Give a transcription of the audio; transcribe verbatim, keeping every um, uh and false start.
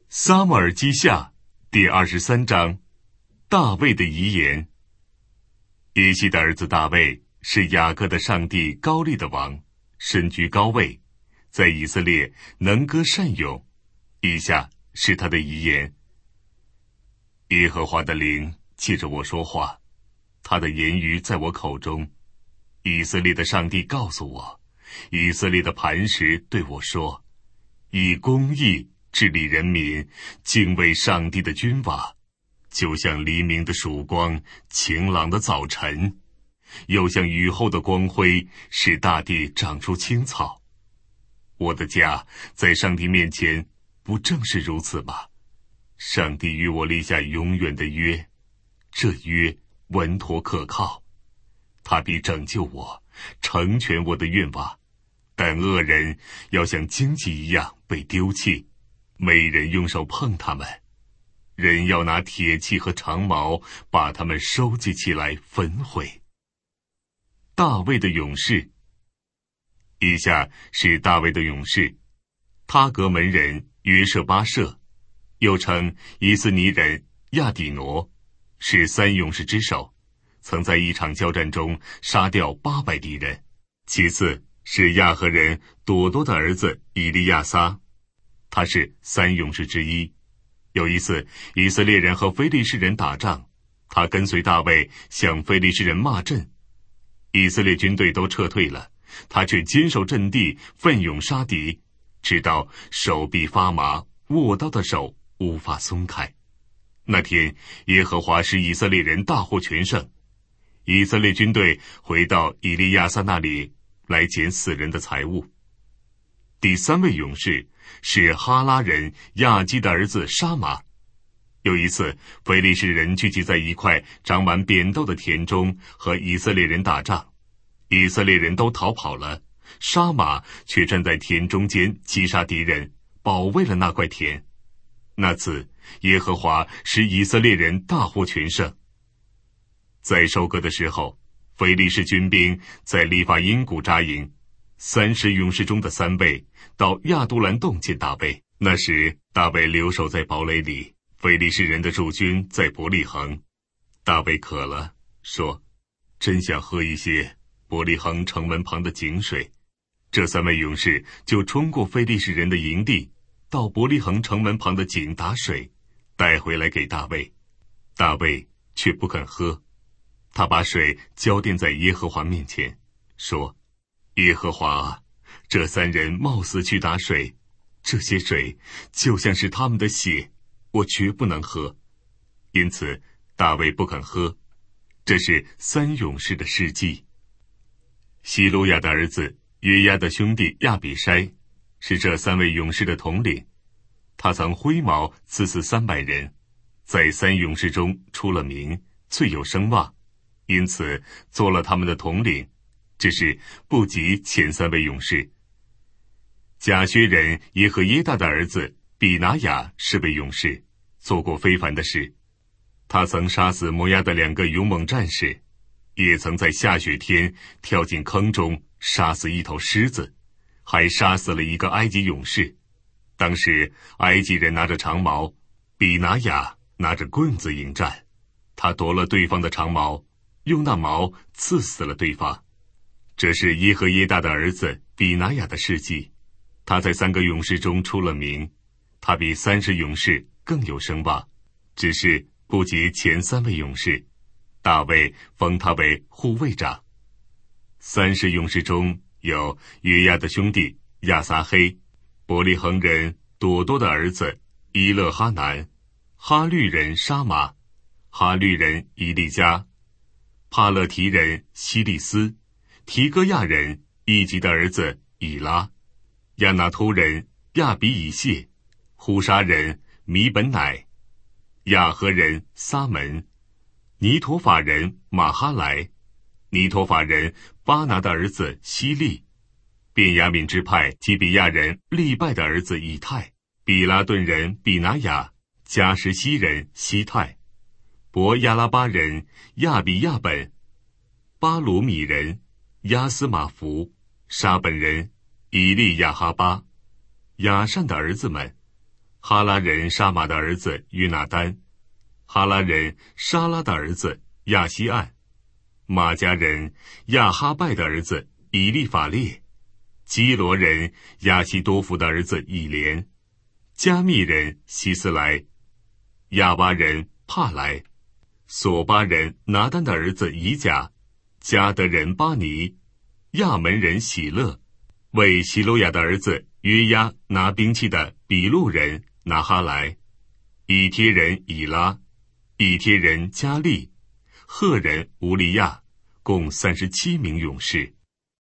撒母耳记下第二十三章，大卫的遗言。耶西的儿子大卫是雅各的上帝高立的王，身居高位，在以色列能歌善咏。以下是他的遗言：耶和华的灵借着我说话，他的言语在我口中。以色列的上帝告诉我，以色列的磐石对我说，以公义治理人民，敬畏上帝的君王，就像黎明的曙光，晴朗的早晨，又像雨后的光辉，使大地长出青草。我的家在上帝面前不正是如此吗？上帝与我立下永远的约，这约稳妥可靠，他必拯救我，成全我的愿望。但恶人要像荆棘一样被丢弃，没人用手碰他们，人要拿铁器和长矛把他们收集起来焚毁。大卫的勇士。以下是大卫的勇士：他格门人约舍巴设，又称以斯尼人亚底挪，是三勇士之首，曾在一场交战中杀掉八百敌人。其次是亚何人朵多的儿子以利亚撒，他是三勇士之一。有一次以色列人和非利士人打仗，他跟随大卫向非利士人骂阵，以色列军队都撤退了，他却坚守阵地，奋勇杀敌，直到手臂发麻，握刀的手无法松开。那天耶和华使以色列人大获全胜，以色列军队回到以利亚撒那里来捡死人的财物。第三位勇士是哈拉人亚基的儿子沙马。有一次非利士人聚集在一块长满扁豆的田中，和以色列人打仗，以色列人都逃跑了，沙马却站在田中间击杀敌人，保卫了那块田。那次耶和华使以色列人大获全胜。在收割的时候，非利士军兵在利法因谷扎营，三十勇士中的三位到亚杜兰洞见大卫。那时大卫留守在堡垒里，非利士人的驻军在伯利恒。大卫渴了，说：真想喝一些伯利恒城门旁的井水。这三位勇士就冲过非利士人的营地，到伯利恒城门旁的井打水，带回来给大卫。大卫却不肯喝，他把水浇奠在耶和华面前，说：耶和华啊，这三人冒死去打水，这些水就像是他们的血，我绝不能喝。因此大卫不肯喝。这是三勇士的事迹。希鲁亚的儿子约押的兄弟亚比筛是这三位勇士的统领，他曾挥矛刺死三百人，在三勇士中出了名，最有声望，因此做了他们的统领，只是不及前三位勇士。甲薛人耶和耶大的儿子比拿雅是位勇士，做过非凡的事。他曾杀死摩押的两个勇猛战士，也曾在下雪天跳进坑中杀死一头狮子，还杀死了一个埃及勇士。当时埃及人拿着长矛，比拿雅拿着棍子迎战，他夺了对方的长矛，用那矛刺死了对方。这是耶和耶大的儿子比拿雅的事迹。他在三个勇士中出了名，他比三十勇士更有声望，只是不及前三位勇士。大卫封他为护卫长。三十勇士中有约押的兄弟亚撒黑，伯利恒人朵多的儿子伊勒哈南，哈律人沙马，哈律人以利加，帕勒提人希利斯，提哥亚人以吉的儿子以拉，亚拿突人亚比以谢，呼沙人米本乃，亚何人撒门，尼陀法人马哈莱，尼陀法人巴拿的儿子希利，便雅悯支派基比亚人利拜的儿子以太，比拉顿人比拿雅，加什西人西泰，伯亚拉巴人亚比亚本，巴鲁米人亚斯马福，沙本人以利亚哈巴，亚善的儿子们， 哈拉人沙马的儿子约拿丹，哈拉人沙拉的儿子亚西岸，马加人亚哈拜的儿子以利法列，基罗人亚西多夫的儿子以连，加密人希斯莱，亚巴人帕莱，索巴人拿丹的儿子以甲，加德人巴尼，亚门人喜乐，为希罗亚的儿子约押拿兵器的比路人拿哈莱，以帖人以拉，以帖人加利，赫人乌利亚，共三十七名勇士。